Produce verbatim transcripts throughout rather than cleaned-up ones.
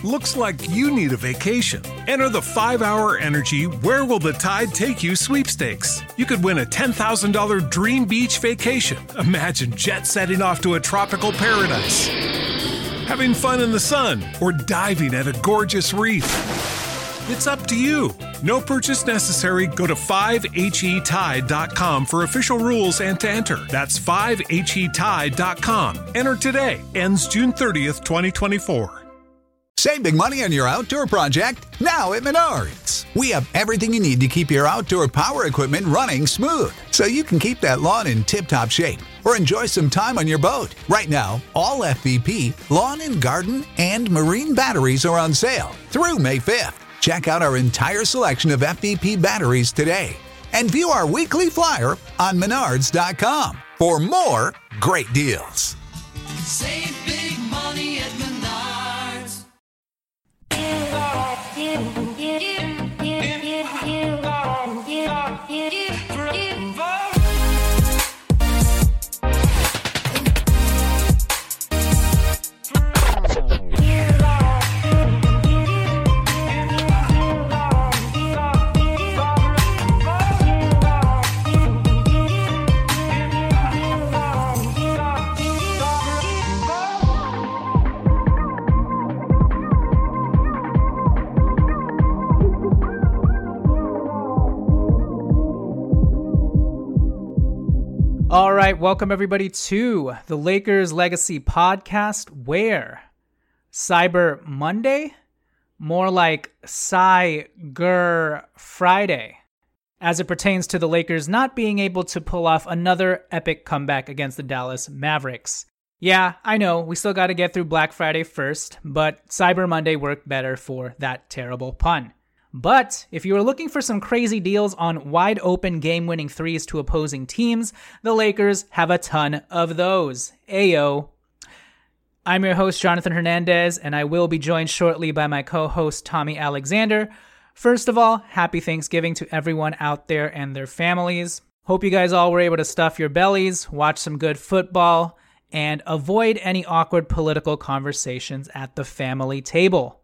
Looks like you need a vacation. Enter the five hour Energy Where Will the Tide Take You sweepstakes. You could win a ten thousand dollars dream beach vacation. Imagine jet setting off to a tropical paradise, having fun in the sun, or diving at a gorgeous reef. It's up to you. No purchase necessary. Go to five H E tide dot com for official rules and to enter. That's five H E tide dot com. Enter today. Ends June thirtieth, twenty twenty-four. Save big money on your outdoor project now at Menards. We have everything you need to keep your outdoor power equipment running smooth, so you can keep that lawn in tip-top shape or enjoy some time on your boat. Right now, all F V P, lawn and garden, and marine batteries are on sale through May fifth. Check out our entire selection of F V P batteries today and view our weekly flyer on menards dot com for more great deals. Save big money at Menards. All right, welcome everybody to the Lakers Legacy Podcast, where Cyber Monday, more like Cyger Friday, as it pertains to the Lakers not being able to pull off another epic comeback against the Dallas Mavericks. Yeah, I know, we still got to get through Black Friday first, but Cyber Monday worked better for that terrible pun. But if you are looking for some crazy deals on wide open game-winning threes to opposing teams, the Lakers have a ton of those. Ayo. I'm your host, Jonathan Hernandez, and I will be joined shortly by my co-host, Tommy Alexander. First of all, happy Thanksgiving to everyone out there and their families. Hope you guys all were able to stuff your bellies, watch some good football, and avoid any awkward political conversations at the family table.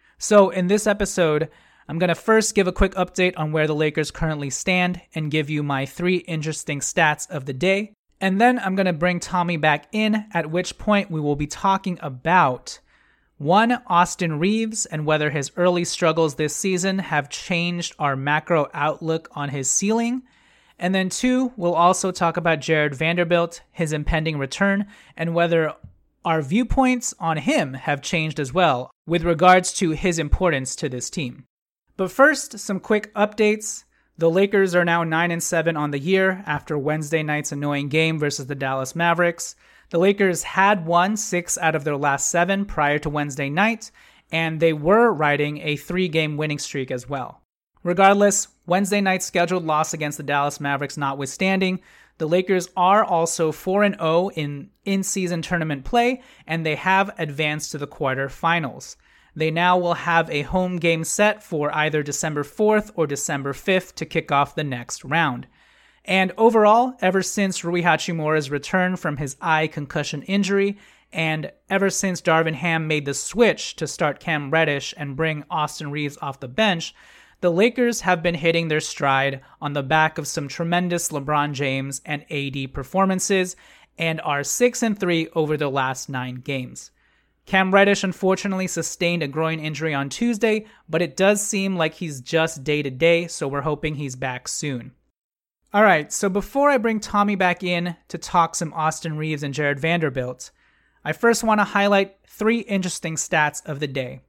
So in this episode, I'm going to first give a quick update on where the Lakers currently stand and give you my three interesting stats of the day. And then I'm going to bring Tommy back in, at which point we will be talking about, one, Austin Reaves and whether his early struggles this season have changed our macro outlook on his ceiling. And then two, we'll also talk about Jared Vanderbilt, his impending return, and whether our viewpoints on him have changed as well with regards to his importance to this team. But first, some quick updates. The Lakers are now nine and seven on the year after Wednesday night's annoying game versus the Dallas Mavericks. The Lakers had won six out of their last seven prior to Wednesday night, and they were riding a three-game winning streak as well. Regardless, Wednesday night's scheduled loss against the Dallas Mavericks notwithstanding, the Lakers are also four and oh in in-season tournament play, and they have advanced to the quarterfinals. They now will have a home game set for either December fourth or December fifth to kick off the next round. And overall, ever since Rui Hachimura's return from his eye concussion injury, and ever since Darvin Ham made the switch to start Cam Reddish and bring Austin Reaves off the bench, the Lakers have been hitting their stride on the back of some tremendous LeBron James and A D performances, and are six and three over the last nine games. Cam Reddish unfortunately sustained a groin injury on Tuesday, but it does seem like he's just day-to-day, so we're hoping he's back soon. Alright, so before I bring Tommy back in to talk some Austin Reaves and Jared Vanderbilt, I first want to highlight three interesting stats of the day.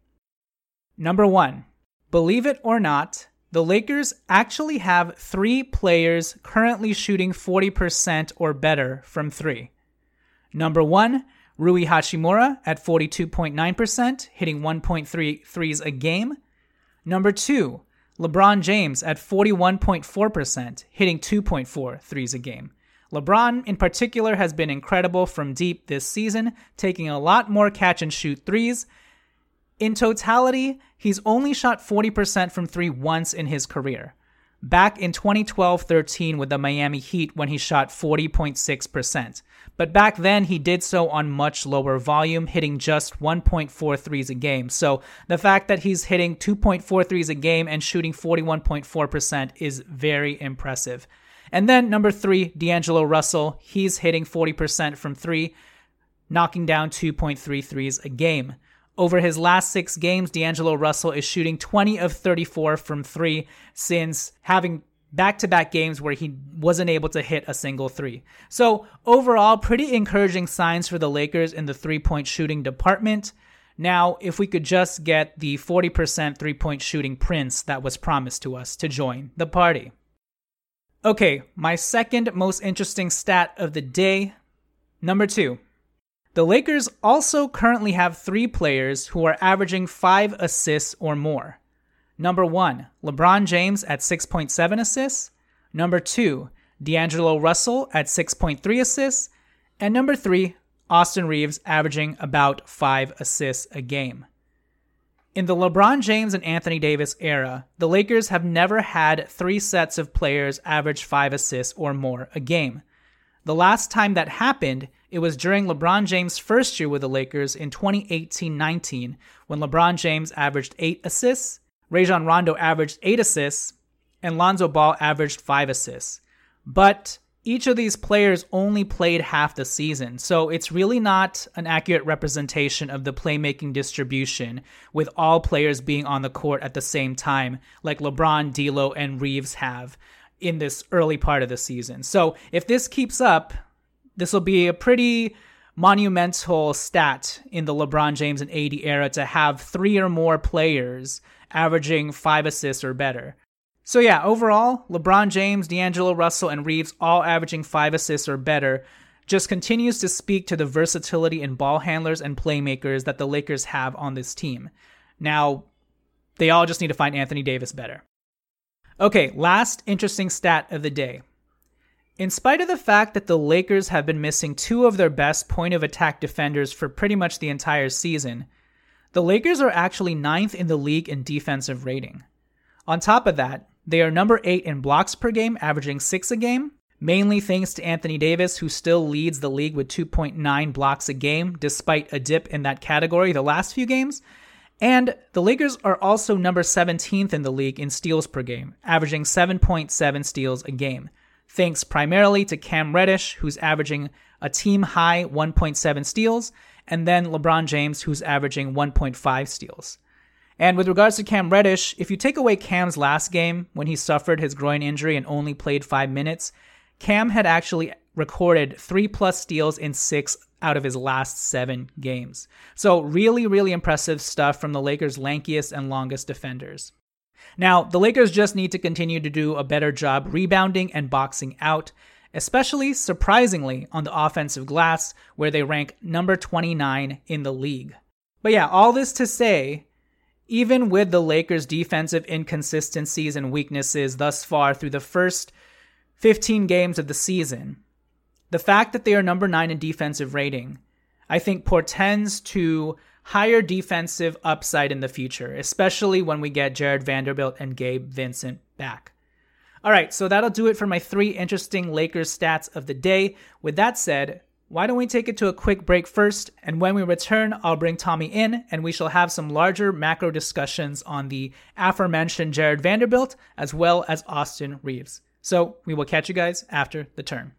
Number one, believe it or not, the Lakers actually have three players currently shooting forty percent or better from three. Number one, Rui Hachimura at forty-two point nine percent, hitting one point three threes a game. Number two, LeBron James at forty-one point four percent, hitting two point four threes a game. LeBron, in particular, has been incredible from deep this season, taking a lot more catch-and-shoot threes. In totality, he's only shot forty percent from three once in his career. back in twenty twelve thirteen with the Miami Heat when he shot forty point six percent. But back then, he did so on much lower volume, hitting just one point four threes a game. So the fact that he's hitting two point four threes a game and shooting forty-one point four percent is very impressive. And then number three, D'Angelo Russell. He's hitting forty percent from three, knocking down two point three threes a game. Over his last six games, D'Angelo Russell is shooting twenty of thirty-four from three since having back-to-back games where he wasn't able to hit a single three. So overall, pretty encouraging signs for the Lakers in the three-point shooting department. Now, if we could just get the forty percent three-point shooting prince that was promised to us to join the party. Okay, my second most interesting stat of the day, number two. The Lakers also currently have three players who are averaging five assists or more. Number one, LeBron James at six point seven assists. Number two, D'Angelo Russell at six point three assists. And number three, Austin Reeves averaging about five assists a game. In the LeBron James and Anthony Davis era, the Lakers have never had three sets of players average five assists or more a game. The last time that happened, it was during LeBron James' first year with the Lakers in twenty eighteen nineteen, when LeBron James averaged eight assists, Rajon Rondo averaged eight assists, and Lonzo Ball averaged five assists. But each of these players only played half the season, so it's really not an accurate representation of the playmaking distribution with all players being on the court at the same time, like LeBron, D'Lo, and Reeves have in this early part of the season. So if this keeps up, this will be a pretty monumental stat in the LeBron James and A D era to have three or more players averaging five assists or better. So yeah, overall, LeBron James, D'Angelo Russell, and Reeves all averaging five assists or better just continues to speak to the versatility in ball handlers and playmakers that the Lakers have on this team. Now, they all just need to find Anthony Davis better. Okay, last interesting stat of the day. In spite of the fact that the Lakers have been missing two of their best point-of-attack defenders for pretty much the entire season, the Lakers are actually ninth in the league in defensive rating. On top of that, they are number eight in blocks per game, averaging six a game, mainly thanks to Anthony Davis, who still leads the league with two point nine blocks a game, despite a dip in that category the last few games. And the Lakers are also number seventeenth in the league in steals per game, averaging seven point seven steals a game, thanks primarily to Cam Reddish, who's averaging a team-high one point seven steals, and then LeBron James, who's averaging one point five steals. And with regards to Cam Reddish, if you take away Cam's last game, when he suffered his groin injury and only played five minutes, Cam had actually recorded three-plus steals in six out of his last seven games. So really, really impressive stuff from the Lakers' lankiest and longest defenders. Now, the Lakers just need to continue to do a better job rebounding and boxing out, especially, surprisingly, on the offensive glass, where they rank number twenty-nine in the league. But yeah, all this to say, even with the Lakers' defensive inconsistencies and weaknesses thus far through the first fifteen games of the season, the fact that they are number nine in defensive rating, I think portends to higher defensive upside in the future, especially when we get Jared Vanderbilt and Gabe Vincent back. All right, so that'll do it for my three interesting Lakers stats of the day. With that said, why don't we take it to a quick break first, and when we return, I'll bring Tommy in, and we shall have some larger macro discussions on the aforementioned Jared Vanderbilt, as well as Austin Reeves. So we will catch you guys after the turn.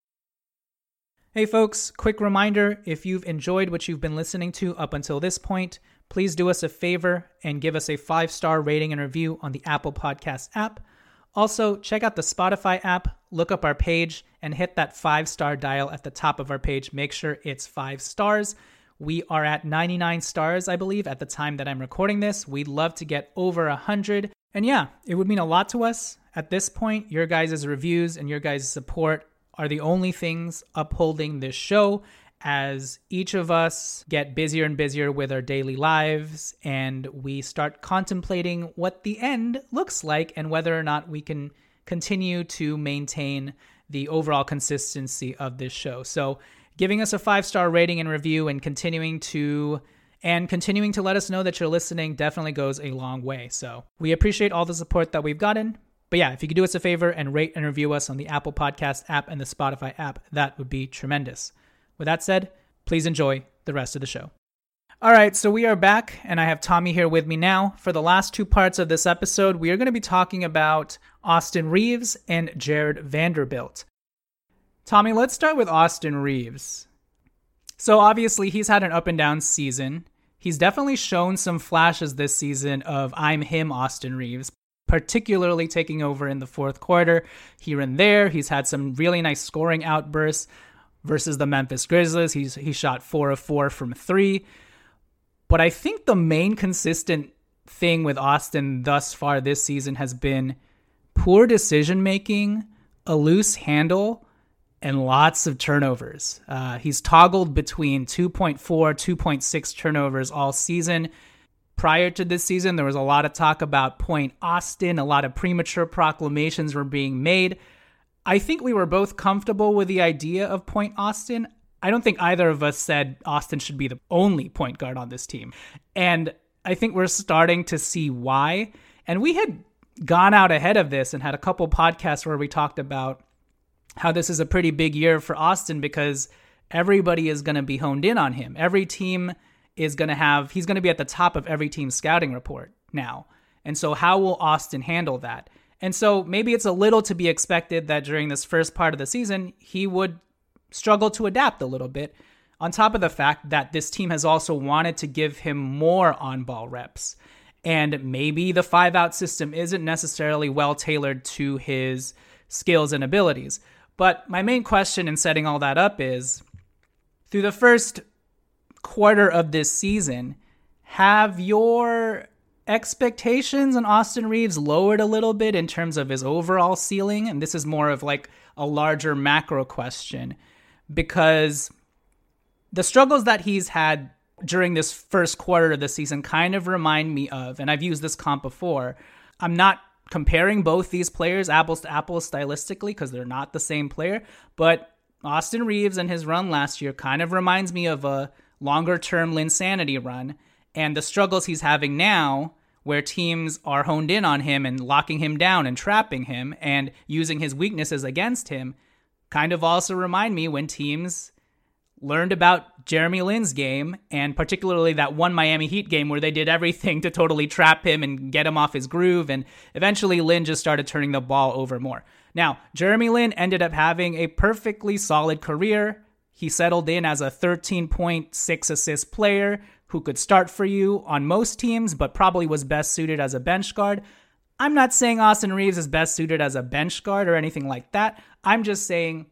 Hey folks, quick reminder, if you've enjoyed what you've been listening to up until this point, please do us a favor and give us a five-star rating and review on the Apple Podcast app. Also, check out the Spotify app, look up our page, and hit that five-star dial at the top of our page. Make sure it's five stars. We are at ninety-nine stars, I believe, at the time that I'm recording this. We'd love to get over one hundred. And yeah, it would mean a lot to us. At this point, your guys' reviews and your guys' support are the only things upholding this show, as each of us get busier and busier with our daily lives, and we start contemplating what the end looks like and whether or not we can continue to maintain the overall consistency of this show. So giving us a five-star rating and review and continuing to and continuing to let us know that you're listening definitely goes a long way. So we appreciate all the support that we've gotten. But yeah, if you could do us a favor and rate and review us on the Apple Podcast app and the Spotify app, that would be tremendous. With that said, please enjoy the rest of the show. All right, so we are back, and I have Tommy here with me now. For the last two parts of this episode, we are going to be talking about Austin Reaves and Jared Vanderbilt. Tommy, let's start with Austin Reaves. So obviously, he's had an up and down season. He's definitely shown some flashes this season of I'm him, Austin Reaves, particularly taking over in the fourth quarter here and there. He's had some really nice scoring outbursts versus the Memphis Grizzlies. He's he shot four of four from three. But I think the main consistent thing with Austin thus far this season has been poor decision-making, a loose handle, and lots of turnovers. Uh, he's toggled between two point four, two point six turnovers all season. Prior to this season, there was a lot of talk about Point Austin. A lot of premature proclamations were being made. I think we were both comfortable with the idea of Point Austin. I don't think either of us said Austin should be the only point guard on this team. And I think we're starting to see why. And we had gone out ahead of this and had a couple podcasts where we talked about how this is a pretty big year for Austin because everybody is going to be honed in on him. Every team is going to have, he's going to be at the top of every team's scouting report now. And so how will Austin handle that? And so maybe it's a little to be expected that during this first part of the season, he would struggle to adapt a little bit, on top of the fact that this team has also wanted to give him more on-ball reps. And maybe the five-out system isn't necessarily well-tailored to his skills and abilities. But my main question in setting all that up is, through the first quarter of this season, have your expectations on Austin Reaves lowered a little bit in terms of his overall ceiling? And this is more of like a larger macro question, because the struggles that he's had during this first quarter of the season kind of remind me of, and I've used this comp before, I'm not comparing both these players apples to apples stylistically because they're not the same player, but Austin Reaves and his run last year kind of reminds me of a longer-term Linsanity run, and the struggles he's having now where teams are honed in on him and locking him down and trapping him and using his weaknesses against him kind of also remind me when teams learned about Jeremy Lin's game, and particularly that one Miami Heat game where they did everything to totally trap him and get him off his groove, and eventually Lin just started turning the ball over more. Now, Jeremy Lin ended up having a perfectly solid career. He settled in as a thirteen point six assist player who could start for you on most teams, but probably was best suited as a bench guard. I'm not saying Austin Reaves is best suited as a bench guard or anything like that. I'm just saying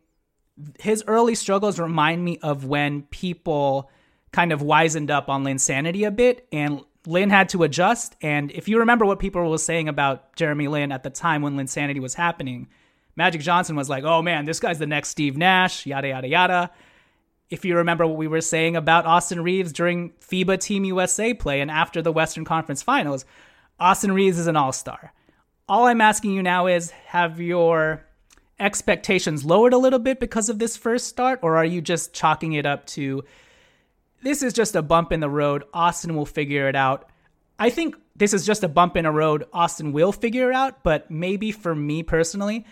his early struggles remind me of when people kind of wisened up on Linsanity a bit, and Lin had to adjust. And if you remember what people were saying about Jeremy Lin at the time when Linsanity was happening, Magic Johnson was like, oh man, this guy's the next Steve Nash, yada, yada, yada. If you remember what we were saying about Austin Reaves during FIBA Team U S A play and after the Western Conference Finals, Austin Reaves is an all-star. All I'm asking you now is, have your expectations lowered a little bit because of this first start, or are you just chalking it up to, this is just a bump in the road, Austin will figure it out? I think this is just a bump in a road, Austin will figure it out, but maybe for me personally,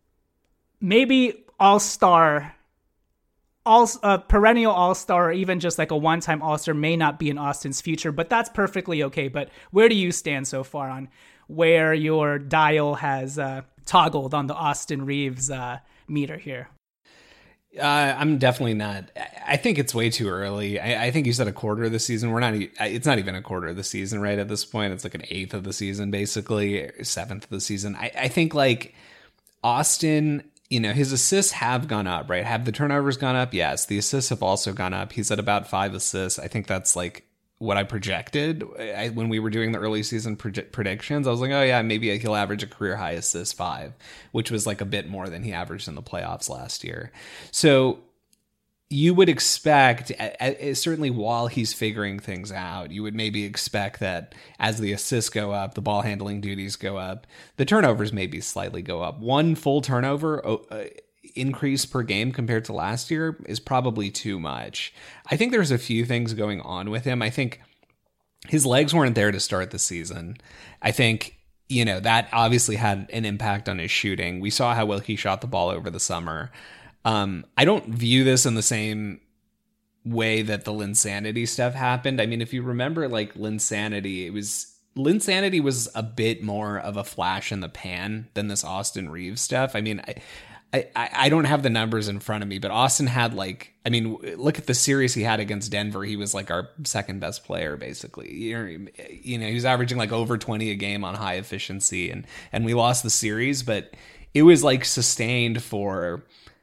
maybe all-star, all uh, perennial all-star, or even just like a one-time all-star may not be in Austin's future, but that's perfectly okay. But where do you stand so far on where your dial has uh, toggled on the Austin Reaves uh, meter here? Uh, I'm definitely not. I think it's way too early. I, I think you said a quarter of the season. We're not. It's not even a quarter of the season, right? At this point, it's like an eighth of the season, basically, seventh of the season. I, I think like Austin, you know, his assists have gone up, right? Have the turnovers gone up? Yes. The assists have also gone up. He's at about five assists. I think that's like what I projected I, when we were doing the early season predi- predictions. I was like, oh yeah, maybe he'll average a career high assist five, which was like a bit more than he averaged in the playoffs last year. So you would expect, certainly while he's figuring things out, you would maybe expect that as the assists go up, the ball handling duties go up, the turnovers maybe slightly go up. One full turnover uh, increase per game compared to last year is probably too much. I think there's a few things going on with him. I think his legs weren't there to start the season. I think you know, that obviously had an impact on his shooting. We saw how well he shot the ball over the summer. Um, I don't view this in the same way that the Linsanity stuff happened. I mean, if you remember, like, Linsanity, it was Linsanity was a bit more of a flash in the pan than this Austin Reeves stuff. I mean, I, I, I don't have the numbers in front of me, but Austin had, like, I mean, look at the series he had against Denver. He was like our second best player, basically. You know, he was averaging like over twenty a game on high efficiency, and and we lost the series, but it was like sustained for,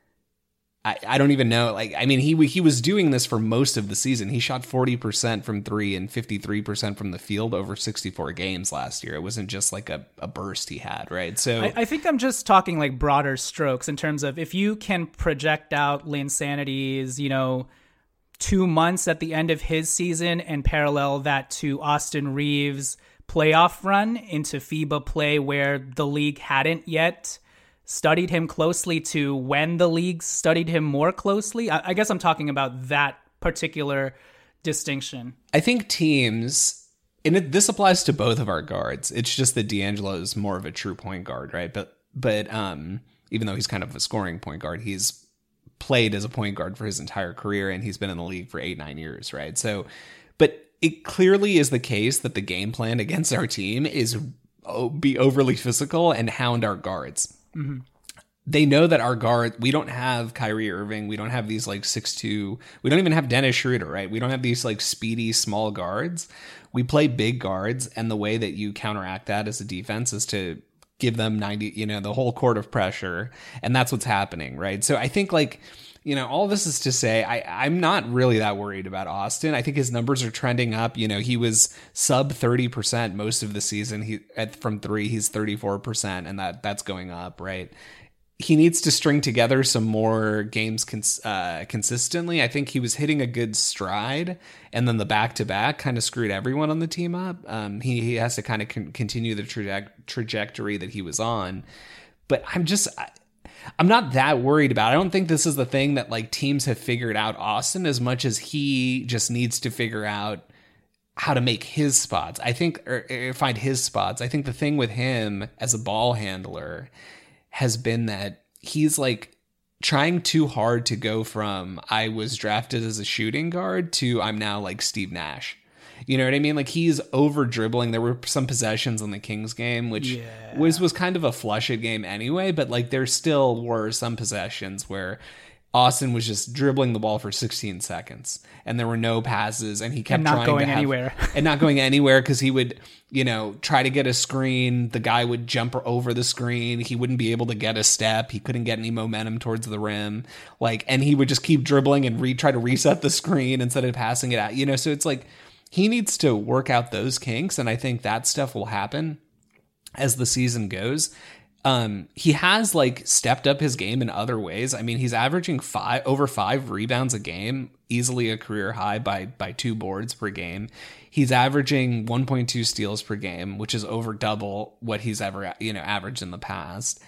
I, I don't even know. Like, I mean, he he was doing this for most of the season. He shot forty percent from three and fifty-three percent from the field over sixty-four games last year. It wasn't just like a, a burst he had, right? So I, I think I'm just talking like broader strokes in terms of if you can project out Linsanity's, you know, two months at the end of his season and parallel that to Austin Reeves' playoff run into FIBA play where the league hadn't yet studied him closely to when the league studied him more closely. I, I guess I'm talking about that particular distinction. I think teams, and it, this applies to both of our guards. It's just that D'Angelo is more of a true point guard, right? But but um, even though he's kind of a scoring point guard, he's played as a point guard for his entire career, and he's been in the league for eight, nine years, right? So, but it clearly is the case that the game plan against our team is oh, be overly physical and hound our guards. Mm-hmm. They know that our guard, we don't have Kyrie Irving. We don't have these like six two. We don't even have Dennis Schroeder, right? We don't have these like speedy small guards. We play big guards. And the way that you counteract that as a defense is to give them ninety, you know, the whole court of pressure. And that's what's happening, right? So I think like, you know, all this is to say, I, I'm not really that worried about Austin. I think his numbers are trending up. You know, he was sub thirty percent most of the season. He at from three, he's thirty-four percent, and that that's going up, right? He needs to string together some more games cons- uh, consistently. I think he was hitting a good stride, and then the back-to-back kind of screwed everyone on the team up. Um, he, he has to kind of con- continue the traje- trajectory that he was on. But I'm just... I, I'm not that worried about it. I don't think this is the thing that like teams have figured out Austin as much as he just needs to figure out how to make his spots. I think, or, or find his spots. I think the thing with him as a ball handler has been that he's like trying too hard to go from I was drafted as a shooting guard to I'm now like Steve Nash. You know what I mean? Like he's over dribbling. There were some possessions in the Kings game, which yeah. was, was kind of a flush it game anyway. But like there still were some possessions where Austin was just dribbling the ball for sixteen seconds and there were no passes and he kept and not trying going to have, anywhere and not going anywhere because he would, you know, try to get a screen. The guy would jump over the screen. He wouldn't be able to get a step. He couldn't get any momentum towards the rim. Like, and he would just keep dribbling and re try to reset the screen instead of passing it out, you know? So it's like, he needs to work out those kinks, and I think that stuff will happen as the season goes. Um, he has like stepped up his game in other ways. I mean, he's averaging five over five rebounds a game, easily a career high by by two boards per game. He's averaging one point two steals per game, which is over double what he's ever you know averaged in the past.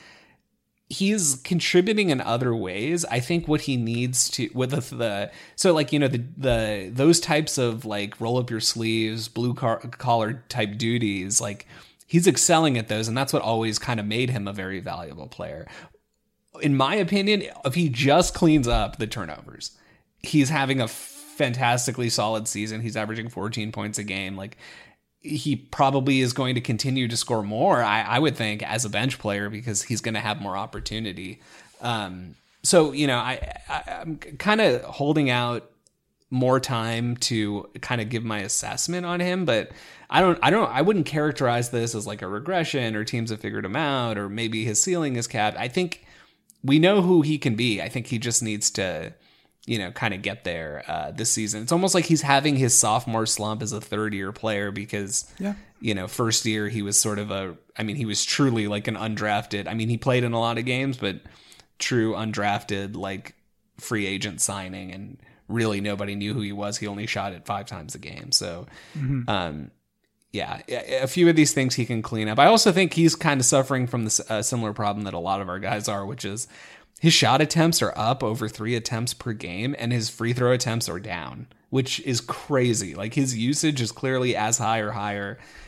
He's contributing in other ways. I think what he needs to with the, the so like you know the the those types of like roll up your sleeves, blue car, collar type duties, like he's excelling at those, and that's what always kind of made him a very valuable player. In my opinion, if he just cleans up the turnovers, he's having a fantastically solid season. He's averaging fourteen points a game. Like he probably is going to continue to score more, I, I would think, as a bench player because he's going to have more opportunity. Um, so, you know, I, I, I'm kind of holding out more time to kind of give my assessment on him, but I don't, I don't, I wouldn't characterize this as like a regression or teams have figured him out or maybe his ceiling is capped. I think we know who he can be. I think he just needs to, you know, kind of get there uh, this season. It's almost like he's having his sophomore slump as a third year player because, yeah. you know, first year he was sort of a, I mean, he was truly like an undrafted. I mean, he played in a lot of games, but true undrafted, like free agent signing, and really nobody knew who he was. He only shot it five times a game. So, mm-hmm. um, yeah, a few of these things he can clean up. I also think he's kind of suffering from this uh, similar problem that a lot of our guys are, which is his shot attempts are up over three attempts per game and his free throw attempts are down, which is crazy. Like his usage is clearly as high or higher,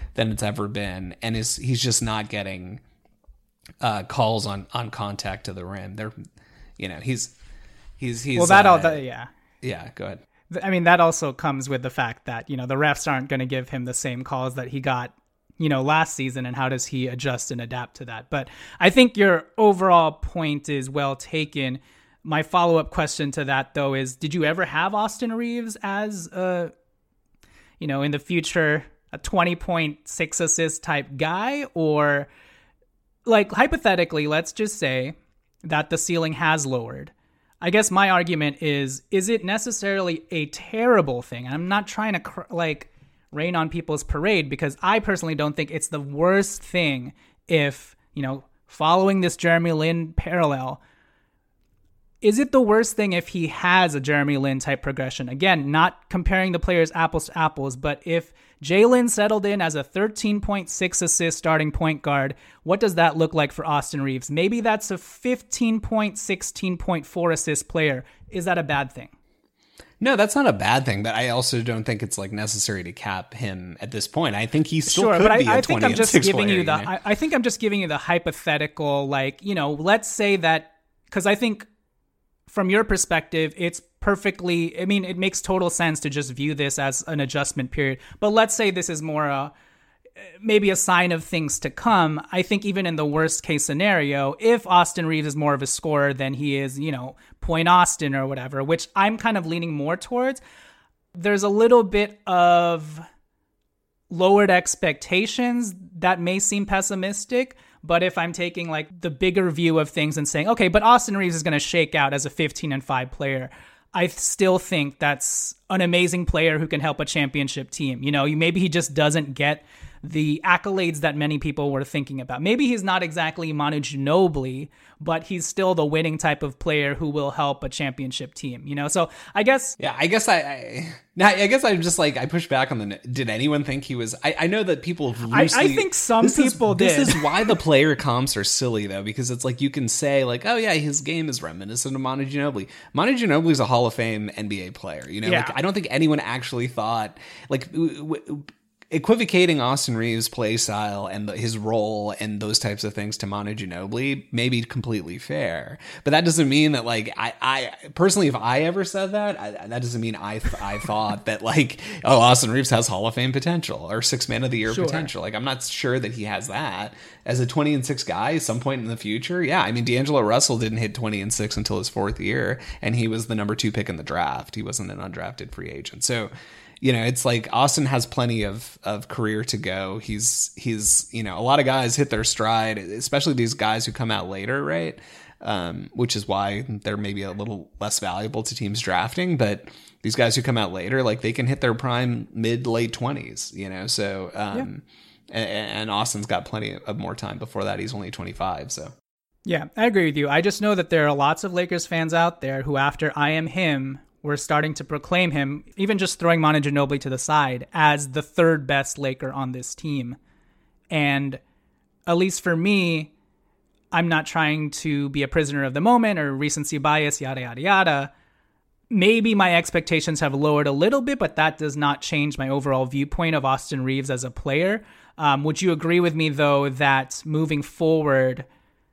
than it's ever been, and is he's just not getting uh, calls on, on contact to the rim. They're, you know, he's he's he's well that uh, all that, yeah yeah. Go ahead. I mean, that also comes with the fact that, you know, the refs aren't going to give him the same calls that he got, you know, last season, and how does he adjust and adapt to that? But I think your overall point is well taken. My follow-up question to that, though, is did you ever have Austin Reeves as a, you know, in the future, a twenty point six assist type guy? Or, like, hypothetically, let's just say that the ceiling has lowered. I guess my argument is, is it necessarily a terrible thing? And I'm not trying to, cr- like, rain on people's parade, because I personally don't think it's the worst thing if, you know, following this Jeremy Lin parallel, is it the worst thing if he has a Jeremy Lin type progression? Again, not comparing the players apples to apples, but if Jalen settled in as a thirteen point six assist starting point guard, what does that look like for Austin Reeves? Maybe that's a fifteen point, sixteen point four assist player. Is that a bad thing? No, that's not a bad thing, but I also don't think it's like necessary to cap him at this point. I think he still sure, could but be I, a I think twenty I'm just and six giving player, you the. you know? I, I think I'm just giving you the hypothetical, like, you know, let's say that, because I think from your perspective, it's perfectly, I mean, it makes total sense to just view this as an adjustment period. But let's say this is more a, maybe a sign of things to come. I think even in the worst case scenario, if Austin Reeves is more of a scorer than he is, you know, Point Austin or whatever, which I'm kind of leaning more towards, there's a little bit of lowered expectations that may seem pessimistic. But if I'm taking like the bigger view of things and saying, okay, but Austin Reeves is going to shake out as a fifteen and five player, I still think that's an amazing player who can help a championship team. You know, maybe he just doesn't get the accolades that many people were thinking about. Maybe he's not exactly Manu Ginobili, but he's still the winning type of player who will help a championship team, you know? So I guess... Yeah, I guess I... I now, I guess I'm just like, I push back on the... Did anyone think he was... I, I know that people loosely... I, I think some people is, did. This is why the player comps are silly, though, because it's like you can say, like, oh, yeah, his game is reminiscent of Manu Ginobili. Manu Ginobili is a Hall of Fame N B A player, you know? Yeah. Like, I don't think anyone actually thought... Like... W- w- equivocating Austin Reeves' play style and the, his role and those types of things to Manu Ginobili may be completely fair, but that doesn't mean that, like, I, I personally, if I ever said that, I, that doesn't mean I, I thought that, like, oh, Austin Reeves has Hall of Fame potential or six man of the year Sure. potential. Like, I'm not sure that he has that as a twenty and six guy at some point in the future. Yeah, I mean, D'Angelo Russell didn't hit twenty and six until his fourth year, and he was the number two pick in the draft. He wasn't an undrafted free agent, so. You know, it's like Austin has plenty of, of career to go. He's, he's, you know, a lot of guys hit their stride, especially these guys who come out later, right? Um, which is why they're maybe a little less valuable to teams drafting. But these guys who come out later, like, they can hit their prime mid, late twenties, you know? So, um, yeah. and, and Austin's got plenty of more time before that. He's only twenty-five, so. Yeah, I agree with you. I just know that there are lots of Lakers fans out there who, after I Am Him, we're starting to proclaim him, even just throwing Manu Ginobili to the side, as the third best Laker on this team. And at least for me, I'm not trying to be a prisoner of the moment or recency bias, yada, yada, yada. Maybe my expectations have lowered a little bit, but that does not change my overall viewpoint of Austin Reeves as a player. Um, would you agree with me, though, that moving forward,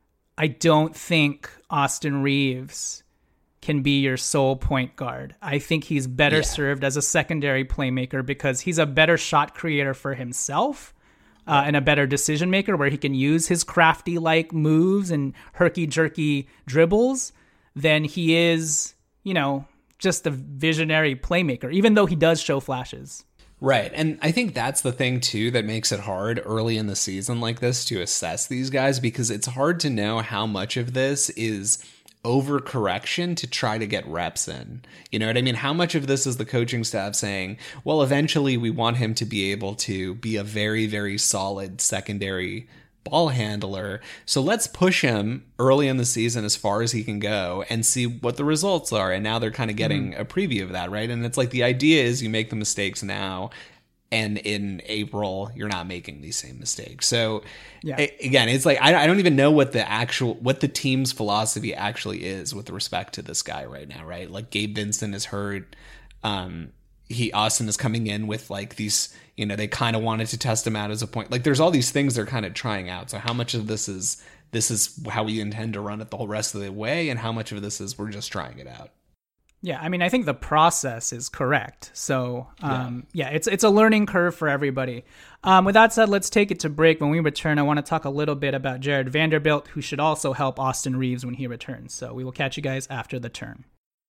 I don't think Austin Reeves can be your sole point guard? I think he's better yeah. served as a secondary playmaker because he's a better shot creator for himself uh, and a better decision maker where he can use his crafty like moves and herky-jerky dribbles than he is, you know, just a visionary playmaker, even though he does show flashes. Right. And I think that's the thing, too, that makes it hard early in the season like this to assess these guys, because it's hard to know how much of this is overcorrection to try to get reps in. You know what I mean? How much of this is the coaching staff saying, well, eventually we want him to be able to be a very, very solid secondary ball handler. So let's push him early in the season as far as he can go and see what the results are. And now they're kind of getting mm-hmm. a preview of that, right? And it's like the idea is you make the mistakes now, and in April, you're not making these same mistakes. So yeah. a- again, it's like, I, I don't even know what the actual, what the team's philosophy actually is with respect to this guy right now, right? Like Gabe Vincent is hurt. Um, he Austin is coming in with like these, you know, they kind of wanted to test him out as a point. Like there's all these things they're kind of trying out. So how much of this is this is how we intend to run it the whole rest of the way, and how much of this is we're just trying it out? Yeah, I mean, I think the process is correct. So, um, yeah. yeah, it's it's a learning curve for everybody. Um, with that said, let's take it to break. When we return, I want to talk a little bit about Jared Vanderbilt, who should also help Austin Reaves when he returns. So we will catch you guys after the turn.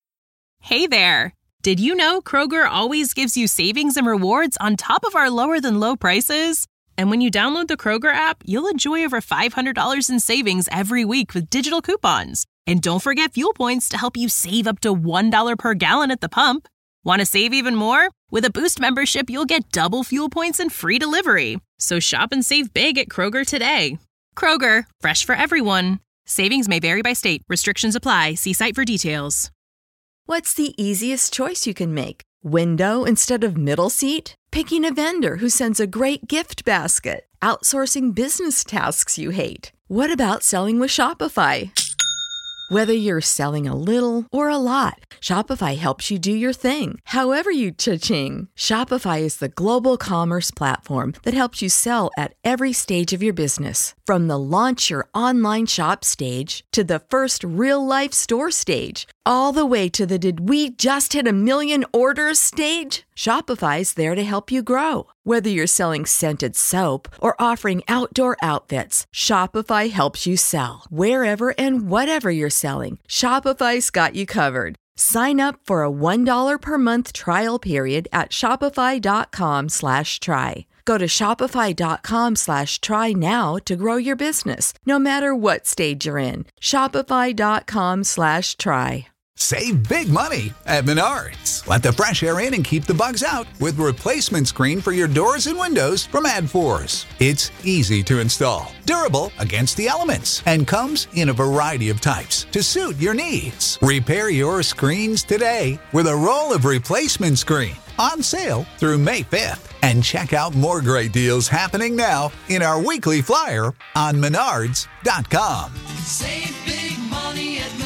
Hey there. Did you know Kroger always gives you savings and rewards on top of our lower than low prices? And when you download the Kroger app, you'll enjoy over five hundred dollars in savings every week with digital coupons. And don't forget fuel points to help you save up to one dollar per gallon at the pump. Want to save even more? With a Boost membership, you'll get double fuel points and free delivery. So shop and save big at Kroger today. Kroger, fresh for everyone. Savings may vary by state. Restrictions apply. See site for details. What's the easiest choice you can make? Window instead of middle seat? Picking a vendor who sends a great gift basket? Outsourcing business tasks you hate? What about selling with Shopify? Whether you're selling a little or a lot, Shopify helps you do your thing, however you cha-ching. Shopify is the global commerce platform that helps you sell at every stage of your business. From the launch your online shop stage to the first real-life store stage, all the way to the did we just hit a million orders stage. Shopify's there to help you grow. Whether you're selling scented soap or offering outdoor outfits, Shopify helps you sell. Wherever and whatever you're selling, Shopify's got you covered. Sign up for a one dollar per month trial period at shopify.com slash try. Go to shopify.com slash try now to grow your business, no matter what stage you're in. Shopify.com slash try. Save big money at Menards. Let the fresh air in and keep the bugs out with replacement screen for your doors and windows from Adforce. It's easy to install, durable against the elements, and comes in a variety of types to suit your needs. Repair your screens today with a roll of replacement screen on sale through May fifth. And check out more great deals happening now in our weekly flyer on menards dot com. Save big money at Menards.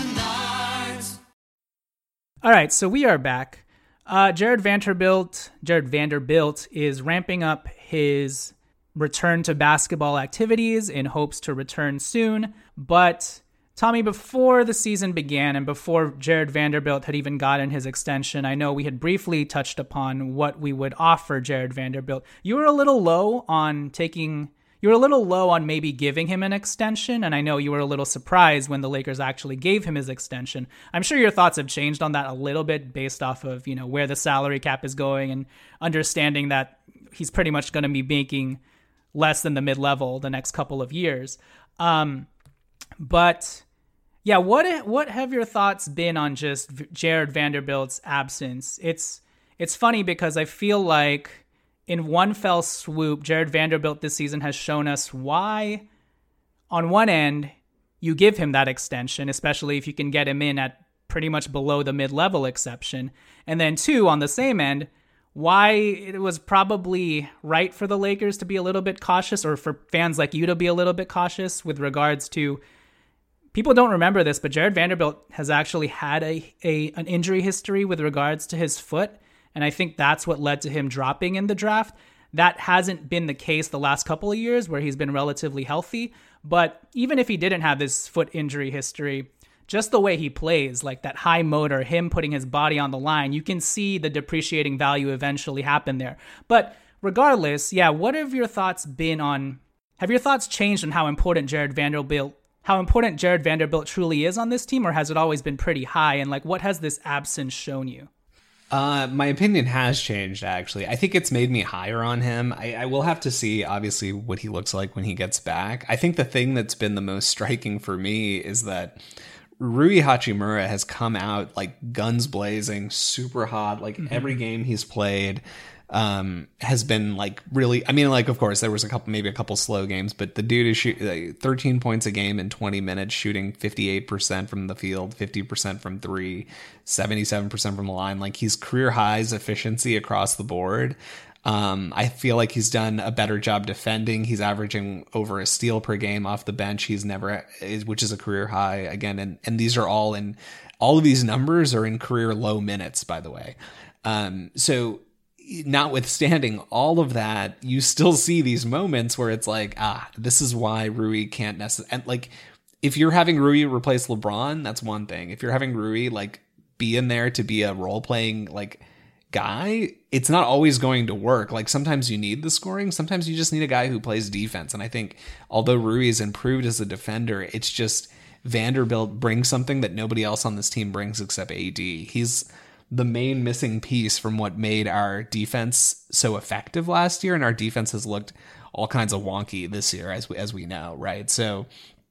All right, so we are back. Uh, Jared Vanderbilt, Jared Vanderbilt is ramping up his return to basketball activities in hopes to return soon. But Tommy, before the season began and before Jared Vanderbilt had even gotten his extension, I know we had briefly touched upon what we would offer Jared Vanderbilt. You were a little low on taking... You were a little low on maybe giving him an extension, and I know you were a little surprised when the Lakers actually gave him his extension. I'm sure your thoughts have changed on that a little bit based off of, you know, where the salary cap is going and understanding that he's pretty much going to be making less than the mid-level the next couple of years. Um, but yeah, what what have your thoughts been on just Jared Vanderbilt's absence? It's it's funny because I feel like in one fell swoop, Jared Vanderbilt this season has shown us why, on one end, you give him that extension, especially if you can get him in at pretty much below the mid-level exception. And then two, on the same end, why it was probably right for the Lakers to be a little bit cautious, or for fans like you to be a little bit cautious with regards to, people don't remember this, but Jared Vanderbilt has actually had a, a an injury history with regards to his foot. And I think that's what led to him dropping in the draft. That hasn't been the case the last couple of years where he's been relatively healthy. But even if he didn't have this foot injury history, just the way he plays, like that high motor, him putting his body on the line, you can see the depreciating value eventually happen there. But regardless, yeah, what have your thoughts been on, have your thoughts changed on how important Jared Vanderbilt, how important Jared Vanderbilt truly is on this team, or has it always been pretty high? And like, what has this absence shown you? Uh, my opinion has changed, actually. I think it's made me higher on him. I, I will have to see, obviously, what he looks like when he gets back. I think the thing that's been the most striking for me is that Rui Hachimura has come out like guns blazing, super hot. Like mm-hmm. every game he's played um, has been like really, I mean, like, of course, there was a couple, maybe a couple slow games, but the dude is shoot, like, thirteen points a game in twenty minutes, shooting fifty-eight percent from the field, fifty percent from three, seventy-seven percent from the line. Like he's career highs efficiency across the board. Um, I feel like he's done a better job defending. He's averaging over a steal per game off the bench. He's never, which is a career high again. And, and these are all in, all of these numbers are in career low minutes, by the way. Um, so notwithstanding all of that, you still see these moments where it's like, ah, this is why Rui can't necessarily, and like, if you're having Rui replace LeBron, that's one thing. If you're having Rui like be in there to be a role playing like guy, it's not always going to work. Like sometimes you need the scoring. Sometimes you just need a guy who plays defense. And I think although Rui is improved as a defender, it's just Vanderbilt brings something that nobody else on this team brings except A D. He's the main missing piece from what made our defense so effective last year. And our defense has looked all kinds of wonky this year, as we, as we know. Right. So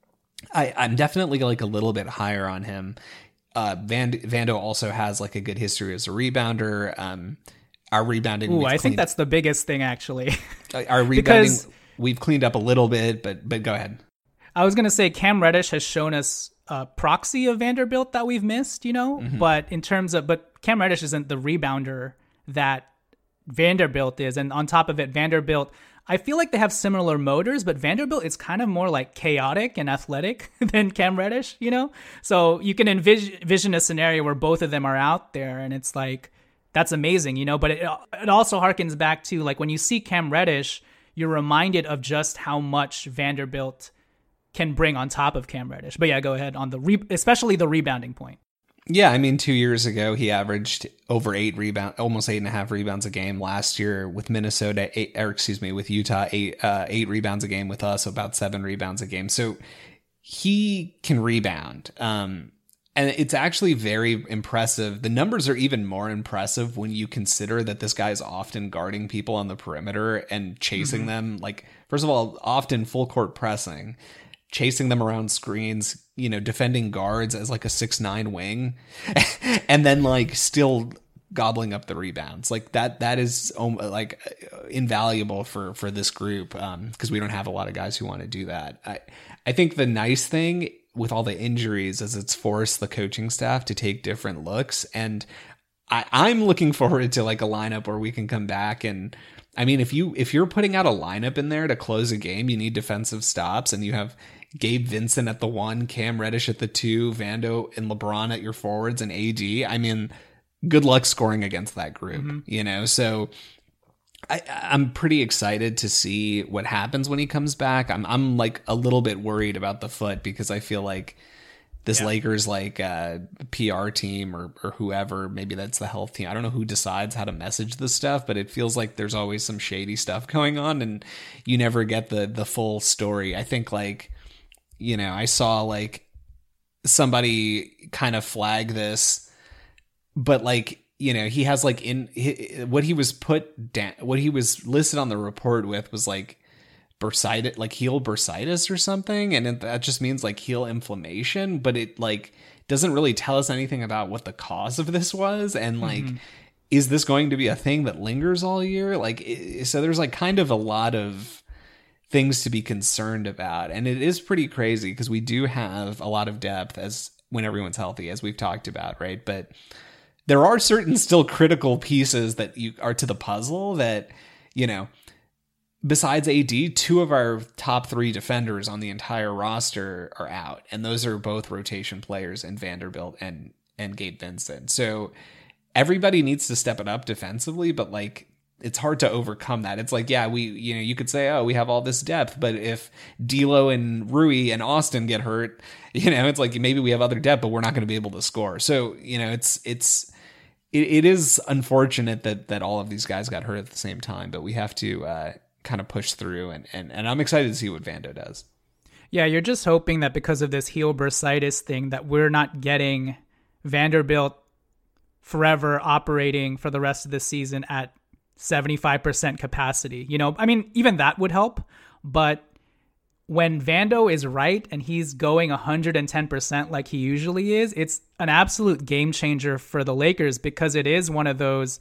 I, I'm definitely like a little bit higher on him. Uh, Van, Vando also has like a good history as a rebounder. Um, our rebounding. Ooh, I think that's the biggest thing, actually. Our rebounding, because we've cleaned up a little bit, but but go ahead. I was going to say Cam Reddish has shown us a proxy of Vanderbilt that we've missed, you know, mm-hmm. but in terms of, but Cam Reddish isn't the rebounder that Vanderbilt is. And on top of it, Vanderbilt, I feel like they have similar motors, but Vanderbilt is kind of more like chaotic and athletic than Cam Reddish, you know? So you can envision, envision a scenario where both of them are out there and it's like, that's amazing, you know? But it, it also harkens back to like when you see Cam Reddish, you're reminded of just how much Vanderbilt can bring on top of Cam Reddish. But yeah, go ahead on the, re- especially the rebounding point. Yeah, I mean, two years ago, he averaged over eight rebound, almost eight and a half rebounds a game. Last year with Minnesota, eight, or excuse me, with Utah, eight, uh, eight rebounds a game. With us, about seven rebounds a game. So he can rebound. Um, and it's actually very impressive. The numbers are even more impressive when you consider that this guy is often guarding people on the perimeter and chasing mm-hmm. them. Like, first of all, often full court pressing, chasing them around screens, you know, defending guards as like a six nine wing, and then like still gobbling up the rebounds. Like that, that is um, like invaluable for, for this group. Um, cause we don't have a lot of guys who want to do that. I, I think the nice thing with all the injuries is it's forced the coaching staff to take different looks. And I, I'm looking forward to like a lineup where we can come back and, I mean, if you, if you're putting out a lineup in there to close a game, you need defensive stops and you have Gabe Vincent at the one, Cam Reddish at the two, Vando and LeBron at your forwards and A D. I mean, good luck scoring against that group, mm-hmm. you know? So I, I'm pretty excited to see what happens when he comes back. I'm, I'm like a little bit worried about the foot because I feel like this yeah. Lakers like uh, P R team or, or whoever, maybe that's the health team. I don't know who decides how to message this stuff, but it feels like there's always some shady stuff going on and you never get the, the full story. I think like, you know, I saw like somebody kind of flag this, but like, you know, he has like in he, what he was put down, what he was listed on the report with was like bursitis, like heel bursitis or something. And it, that just means like heel inflammation, but it like doesn't really tell us anything about what the cause of this was. And like, mm-hmm. is this going to be a thing that lingers all year? Like, so there's like kind of a lot of things to be concerned about. And it is pretty crazy because we do have a lot of depth as when everyone's healthy, as we've talked about. Right. But there are certain still critical pieces that you are to the puzzle that, you know, besides A D, two of our top three defenders on the entire roster are out. And those are both rotation players in Vanderbilt and, and Gabe Vincent. So everybody needs to step it up defensively, but like, it's hard to overcome that. It's like, yeah, we, you know, you could say, oh, we have all this depth, but if D'Lo and Rui and Austin get hurt, you know, it's like maybe we have other depth, but we're not going to be able to score. So, you know, it's, it's, it, it is unfortunate that, that all of these guys got hurt at the same time, but we have to, uh, kind of push through and, and, and I'm excited to see what Vando does. Yeah. You're just hoping that because of this heel bursitis thing that we're not getting Vanderbilt forever operating for the rest of the season at seventy-five percent capacity. You know, I mean, even that would help, but when Vando is right and he's going one hundred ten percent like he usually is, it's an absolute game changer for the Lakers because it is one of those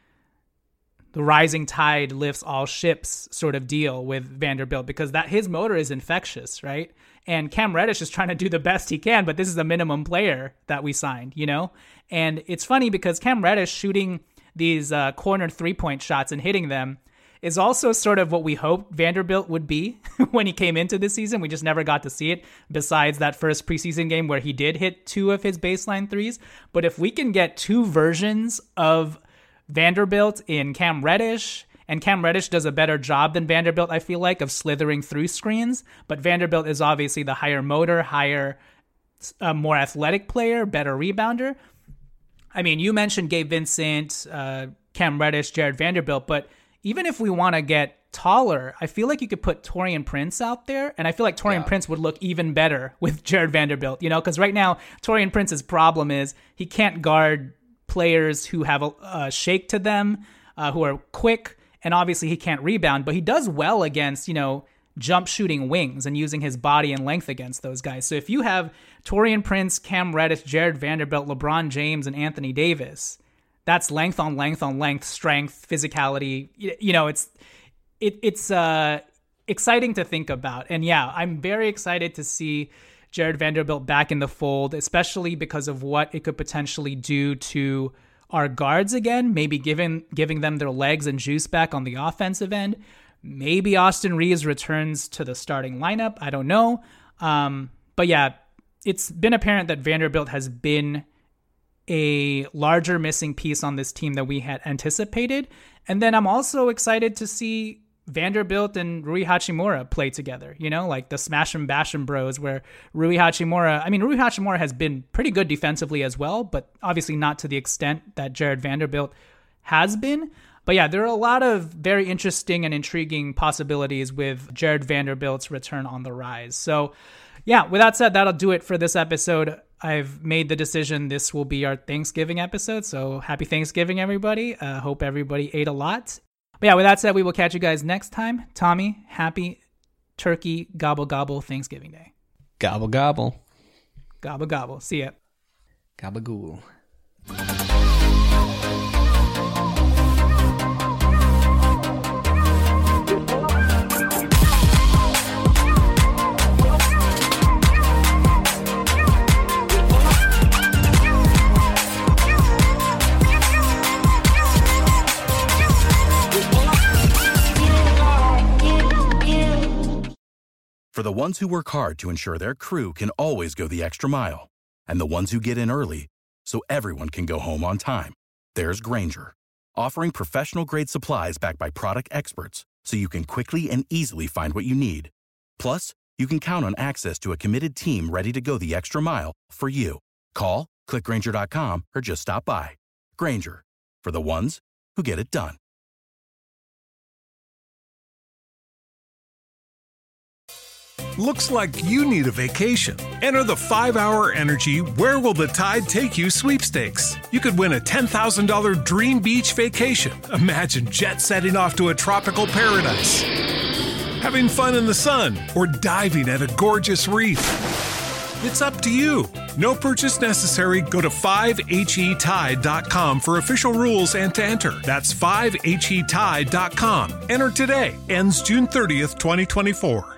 the rising tide lifts all ships sort of deal with Vanderbilt because that his motor is infectious, right? And Cam Reddish is trying to do the best he can, but this is the minimum player that we signed, you know? And it's funny because Cam Reddish shooting these uh, corner three-point shots and hitting them is also sort of what we hoped Vanderbilt would be when he came into the season. We just never got to see it besides that first preseason game where he did hit two of his baseline threes. But if we can get two versions of Vanderbilt in Cam Reddish. And Cam Reddish does a better job than Vanderbilt, I feel like, of slithering through screens. But Vanderbilt is obviously the higher motor, higher, uh, more athletic player, better rebounder. I mean, you mentioned Gabe Vincent, uh, Cam Reddish, Jared Vanderbilt, but even if we want to get taller, I feel like you could put Taurean Prince out there, and I feel like Taurean yeah. Prince would look even better with Jared Vanderbilt, you know, because right now Taurean Prince's problem is he can't guard players who have a, a shake to them, uh, who are quick, and obviously he can't rebound, but he does well against, you know, jump shooting wings and using his body and length against those guys. So if you have Taurean Prince, Cam Reddish, Jared Vanderbilt, LeBron James, and Anthony Davis, that's length on length on length, strength, physicality. You know, it's it, it's uh, exciting to think about. And yeah, I'm very excited to see Jared Vanderbilt back in the fold, especially because of what it could potentially do to our guards again, maybe giving giving them their legs and juice back on the offensive end. Maybe Austin Reeves returns to the starting lineup. I don't know. Um, but yeah, it's been apparent that Vanderbilt has been a larger missing piece on this team than we had anticipated. And then I'm also excited to see Vanderbilt and Rui Hachimura play together, you know, like the smash and bash and bros where Rui Hachimura, I mean, Rui Hachimura has been pretty good defensively as well, but obviously not to the extent that Jared Vanderbilt has been. But yeah, there are a lot of very interesting and intriguing possibilities with Jared Vanderbilt's return on the rise. So yeah, with that said, that'll do it for this episode. I've made the decision this will be our Thanksgiving episode. So happy Thanksgiving, everybody. Uh, hope everybody ate a lot. But yeah, with that said, we will catch you guys next time. Tommy, happy turkey gobble gobble Thanksgiving Day. Gobble gobble. Gobble gobble. See ya. Gabagool. For the ones who work hard to ensure their crew can always go the extra mile, and the ones who get in early so everyone can go home on time, there's Grainger, offering professional-grade supplies backed by product experts so you can quickly and easily find what you need. Plus, you can count on access to a committed team ready to go the extra mile for you. Call, click Grainger dot com, or just stop by. Grainger, for the ones who get it done. Looks like you need a vacation. Enter the five hour Energy Where Will the Tide Take You sweepstakes. You could win a ten thousand dollars dream beach vacation. Imagine jet setting off to a tropical paradise, having fun in the sun, or diving at a gorgeous reef. It's up to you. No purchase necessary. Go to five H E tide dot com for official rules and to enter. That's five H E tide dot com. Enter today. Ends June thirtieth, twenty twenty-four.